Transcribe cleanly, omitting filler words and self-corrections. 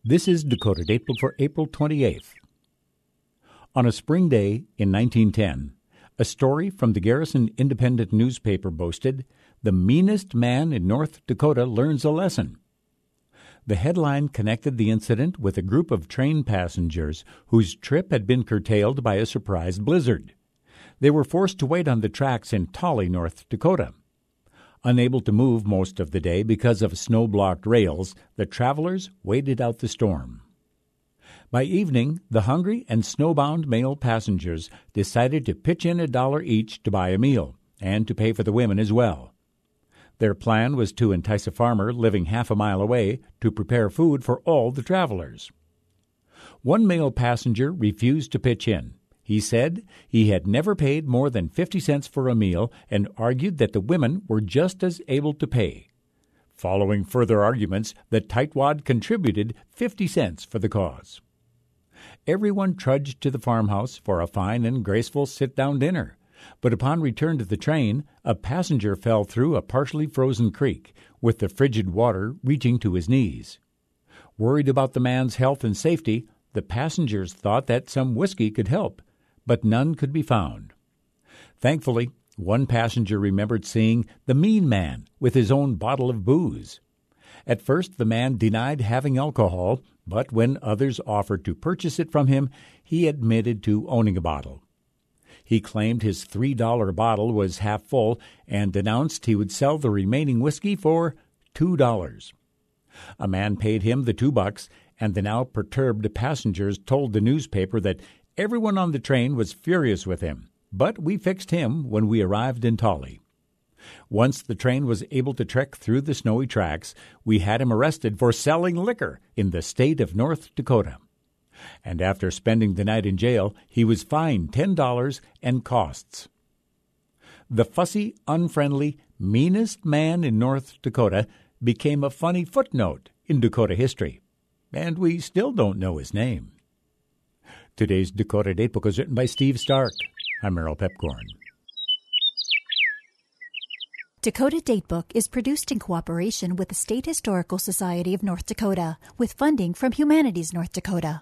This is Dakota Datebook for April 28th. On a spring day in 1910, a story from the Garrison Independent newspaper boasted, "The meanest man in North Dakota learns a lesson." The headline connected the incident with a group of train passengers whose trip had been curtailed by a surprise blizzard. They were forced to wait on the tracks in Tolly, North Dakota. Unable to move most of the day because of snow-blocked rails, the travelers waited out the storm. By evening, the hungry and snowbound male passengers decided to pitch in $1 each to buy a meal, and to pay for the women as well. Their plan was to entice a farmer living half a mile away to prepare food for all the travelers. One male passenger refused to pitch in. He said he had never paid more than 50 cents for a meal and argued that the women were just as able to pay. Following further arguments, the tightwad contributed 50 cents for the cause. Everyone trudged to the farmhouse for a fine and graceful sit-down dinner. But upon return to the train, a passenger fell through a partially frozen creek, with the frigid water reaching to his knees. Worried about the man's health and safety, the passengers thought that some whiskey could help, but none could be found. Thankfully, one passenger remembered seeing the mean man with his own bottle of booze. At first, the man denied having alcohol, but when others offered to purchase it from him, he admitted to owning a bottle. He claimed his $3 bottle was half full and announced he would sell the remaining whiskey for $2. A man paid him the $2, and the now perturbed passengers told the newspaper that everyone on the train was furious with him, but we fixed him when we arrived in Tolly. Once the train was able to trek through the snowy tracks, we had him arrested for selling liquor in the state of North Dakota. And after spending the night in jail, he was fined $10 and costs. The fussy, unfriendly, meanest man in North Dakota became a funny footnote in Dakota history, and we still don't know his name. Today's Dakota Datebook was written by Steve Stark. I'm Merrill Pepcorn. Dakota Datebook is produced in cooperation with the State Historical Society of North Dakota, with funding from Humanities North Dakota.